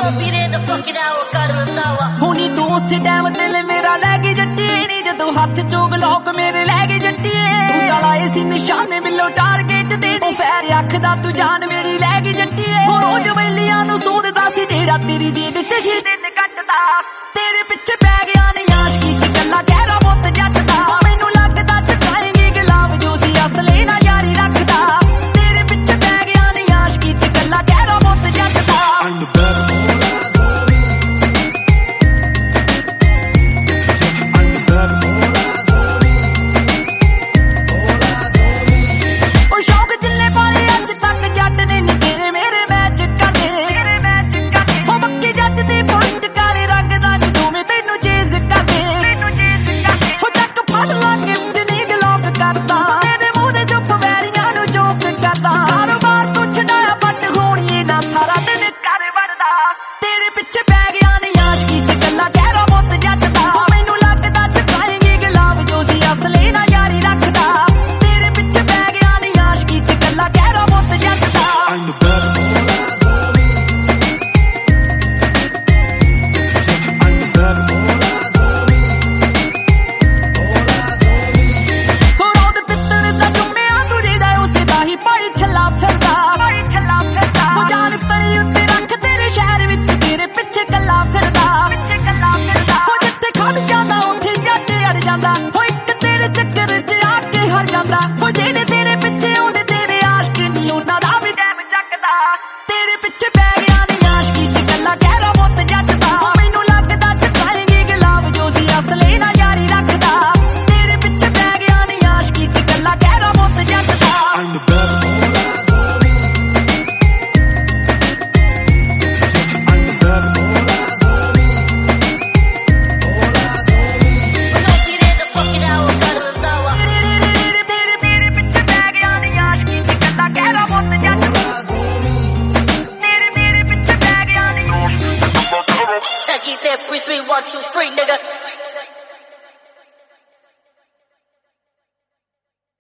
ਵੀਰੇ ਦਾ ਫੱਕੜਾਵਾ ਕਰ ਲੰਦਾਵਾ ਹੁਣੀ ਤੂੰ ਉਸੇ ਟਾਈਮ ਦਿਲ ਮੇਰਾ ਲੈ ਗਈ ਜੱਟੀਏ ਨੀ ਜਦੋਂ ਹੱਥ ਚੋਂ ਗਲੋਕ ਮੇਰੇ ਲੈ ਗਈ ਜੱਟੀਏ ਤੂੰ ਤਾਂ ਲਾਏ ਸੀ ਨਿਸ਼ਾਨੇ ਮਿਲੋ ਟਾਰਗੇਟ ਤੇ ਉਹ ਫੈਰ ਅੱਖਦਾ ਤੂੰ ਜਾਨ ਮੇਰੀ ਲੈ ਗਈ ਜੱਟੀਏ ਹੁਣ ਉਹ ਜਵੈਲੀਆਂ ਨੂੰ ਸੋਧਦਾ ਸੀ ਜਿਹੜਾ ਤੇਰੀ ਦੀਦ ਚ ਹੀ ਦਿਨ ਕੱਟਦਾ ਤੇਰੇ ਪਿੱਛੇ ਪੈ ਗਿਆ ਨੀ ਆਸ਼ਕੀ ਚ ਗੱਲਾਂ ਕਹਿਰਾ ਮੁੱਤ ਜੱਟ ਦਾ ਮੈਨੂੰ ਲੱਗਦਾ ਚਕਾਏਂਗੀ ਗੁਲਾਬ ਜੋ ਸੀ ਅਸਲੇ ਨਾ ਯਾਰੀ ਰੱਖਦਾ ਤੇਰੇ ਪਿੱਛੇ ਪੈ ਗਿਆ ਨੀ ਆਸ਼ਕੀ ਚ ਗੱਲਾਂ ਕਹਿਰਾ ਮੁੱਤ ਜੱਟ ਦਾ I'm the best. He said 3, 3, 1, 2, 3, nigga.